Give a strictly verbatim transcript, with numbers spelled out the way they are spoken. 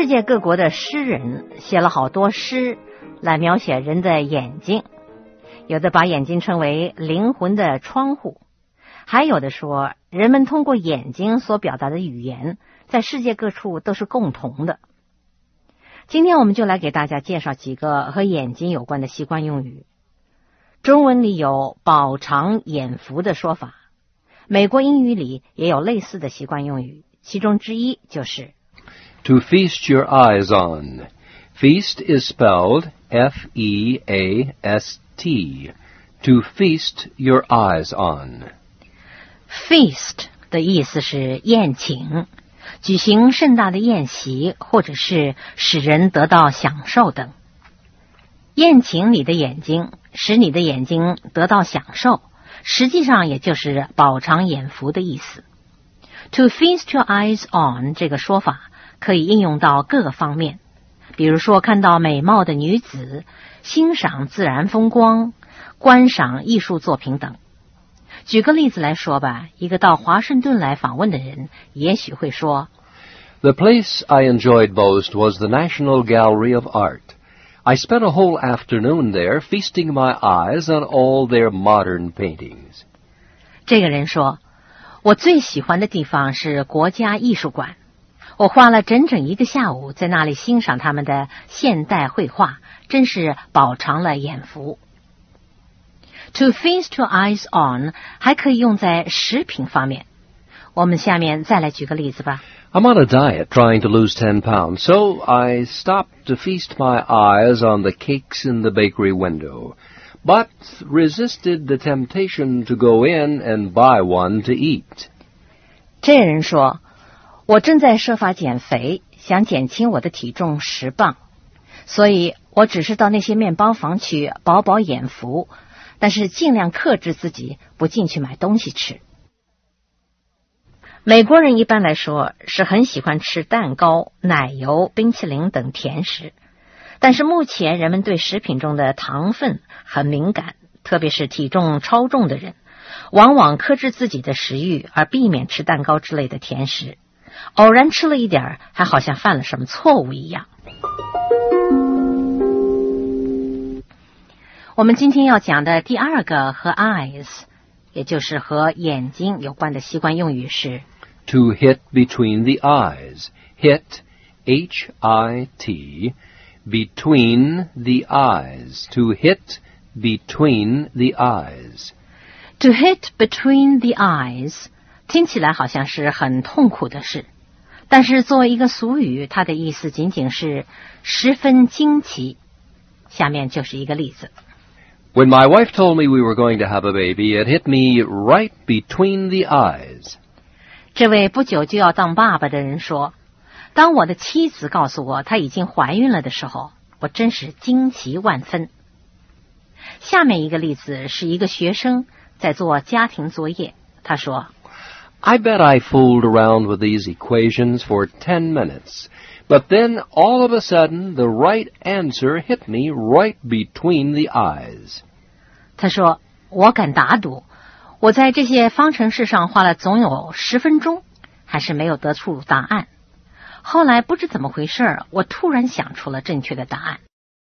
世界各国的诗人写了好多诗来描写人的眼睛，有的把眼睛称为灵魂的窗户，还有的说人们通过眼睛所表达的语言在世界各处都是共同的。今天我们就来给大家介绍几个和眼睛有关的习惯用语。中文里有饱尝眼福的说法，美国英语里也有类似的习惯用语，其中之一就是 To feast your eyes on. Feast is spelled F E A S T. To feast your eyes on. Feast 的意思是宴请，举行盛大的宴席，或者是使人得到享受等。宴请你的眼睛，使你的眼睛得到享受，实际上也就是饱尝眼福的意思。To feast your eyes on 这个说法可以应用到各个方面，比如说看到美貌的女子，欣赏自然风光，观赏艺术作品等。举个例子来说吧，一个到华盛顿来访问的人也许会说 The place I enjoyed most was the National Gallery of Art.I spent a whole afternoon there, feasting my eyes on all their modern paintings. 这个人说，我最喜欢的地方是国家艺术馆，我花了整整一个下午在那里欣赏他们的现代绘画，真是饱尝了眼福。To feast your eyes on 还可以用在食品方面，我们下面再来举个例子吧。 I'm on a diet trying to lose ten pounds, so I stopped to feast my eyes on the cakes in the bakery window, but resisted the temptation to go in and buy one to eat. 这人说，我正在设法减肥，想减轻我的体重十磅，所以我只是到那些面包房去饱饱眼福，但是尽量克制自己不进去买东西吃。美国人一般来说是很喜欢吃蛋糕、奶油、冰淇淋等甜食，但是目前人们对食品中的糖分很敏感，特别是体重超重的人，往往克制自己的食欲而避免吃蛋糕之类的甜食，偶然吃了一点还好像犯了什么错误一样。我们今天要讲的第二个和 eyes， 也就是和眼睛有关的习惯用语是 To hit between the eyes. Hit, H I T, between the eyes. To hit between the eyes. To hit between the eyes 听起来好像是很痛苦的事，但是作为一个俗语，它的意思仅仅是十分惊奇。下面就是一个例子。 When my wife told me we were going to have a baby, it hit me right between the eyes. 这位不久就要当爸爸的人说，当我的妻子告诉我她已经怀孕了的时候，我真是惊奇万分。下面一个例子是一个学生在做家庭作业，他说 I bet I fooled around with these equations for ten minutes, but then all of a sudden the right answer hit me right between the eyes. 他说，我敢打赌我在这些方程式上花了总有十分钟，还是没有得出答案。后来不知怎么回事，我突然想出了正确的答案。